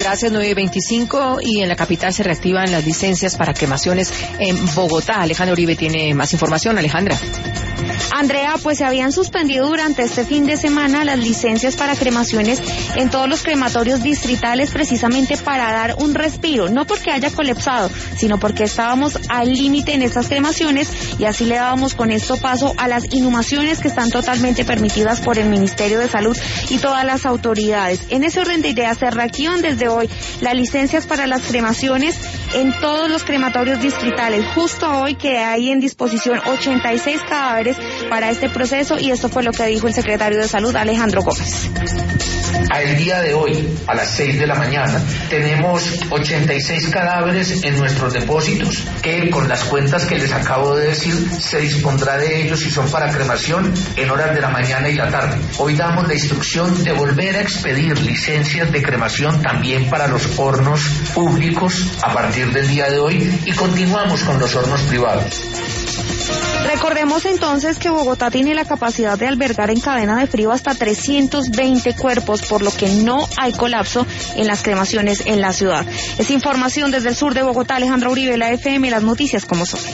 Gracias, 9:25, y en la capital se reactivan las licencias para cremaciones en Bogotá. Alejandra Uribe tiene más información. Alejandra. Andrea, pues se habían suspendido durante este fin de semana las licencias para cremaciones en todos los crematorios distritales, precisamente para dar un respiro, no porque haya colapsado, sino porque estábamos al límite en estas cremaciones y así le dábamos con esto paso a las inhumaciones que están totalmente permitidas por el Ministerio de Salud y todas las autoridades. En ese orden de ideas se reactivan desde hoy las licencias para las cremaciones en todos los crematorios distritales. Justo hoy que hay en disposición 86 cadáveres para este proceso, y esto fue lo que dijo el secretario de Salud, Alejandro Gómez. Al día de hoy, a las 6 de la mañana, tenemos 86 cadáveres en nuestros depósitos, que con las cuentas que les acabo de decir, se dispondrá de ellos si son para cremación en horas de la mañana y la tarde. Hoy damos la instrucción de volver a expedir licencias de cremación también para los hornos públicos a partir del día de hoy, y continuamos con los hornos privados. Recordemos entonces que Bogotá tiene la capacidad de albergar en cadena de frío hasta 320 cuerpos, por lo que no hay colapso en las cremaciones en la ciudad. Es información desde el sur de Bogotá. Alejandra Uribe, la FM, las noticias como son.